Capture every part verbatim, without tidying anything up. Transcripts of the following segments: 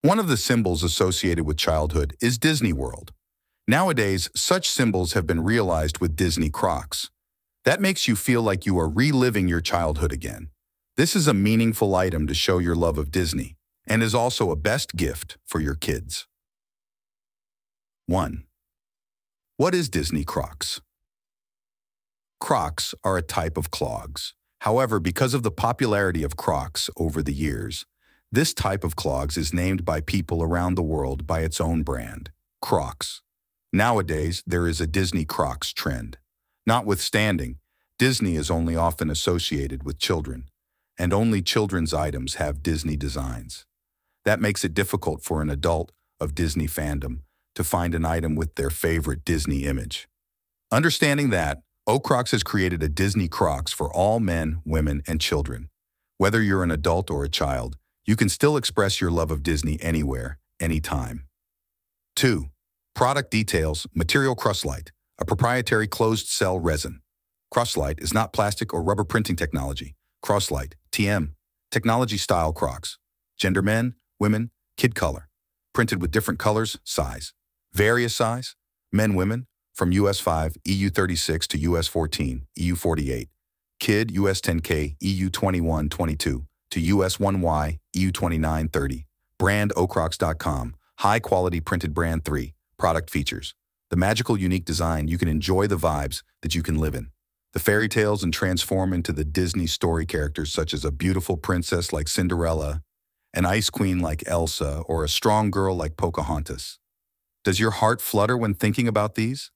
One of the symbols associated with childhood is Disney World. Nowadays, such symbols have been realized with Disney Crocs. That makes you feel like you are reliving your childhood again. This is a meaningful item to show your love of Disney and is also a best gift for your kids. one. What is Disney Crocs? Crocs are a type of clogs. However, because of the popularity of Crocs over the years, this type of clogs is named by people around the world by its own brand, Crocs. Nowadays, there is a Disney Crocs trend. Notwithstanding, Disney is only often associated with children, and only children's items have Disney designs. That makes it difficult for an adult of Disney fandom to find an item with their favorite Disney image. Understanding that, O'Crocs has created a Disney Crocs for all men, women, and children. Whether you're an adult or a child, you can still express your love of Disney anywhere, anytime. two. Product details, material Crosslite, a proprietary closed-cell resin. Crosslite is not plastic or rubber printing technology. Crosslite, T M, technology-style Crocs. Gender men, women, kid color. Printed with different colors, size. Various size, men, women, from U S five, E U thirty-six to U S fourteen, E U forty-eight. Kid, U S ten K, E U twenty-one, twenty-two to U S one Y, E U twenty-nine, thirty. Brand O'Crocs dot com, high-quality printed brand three. Product features. The magical, unique design, you can enjoy the vibes that you can live in. The fairy tales and transform into the Disney story characters such as a beautiful princess like Cinderella, an ice queen like Elsa, or a strong girl like Pocahontas. Does your heart flutter when thinking about these?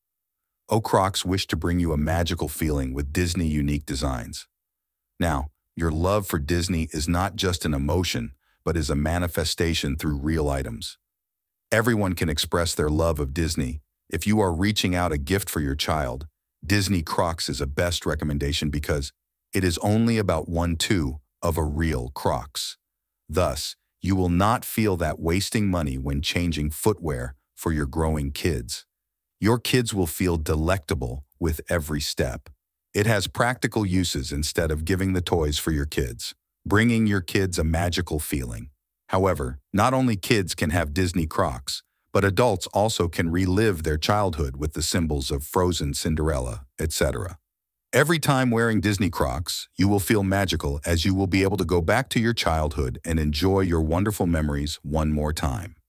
O'Crocs wish to bring you a magical feeling with Disney unique designs. Now, your love for Disney is not just an emotion, but is a manifestation through real items. Everyone can express their love of Disney. If you are reaching out a gift for your child, Disney Crocs is a best recommendation because it is only about one-two of a real Crocs. Thus, you will not feel that wasting money when changing footwear for your growing kids. Your kids will feel delectable with every step. It has practical uses instead of giving the toys for your kids, bringing your kids a magical feeling. However, not only kids can have Disney Crocs, but adults also can relive their childhood with the symbols of Frozen, Cinderella, et cetera. Every time wearing Disney Crocs, you will feel magical as you will be able to go back to your childhood and enjoy your wonderful memories one more time.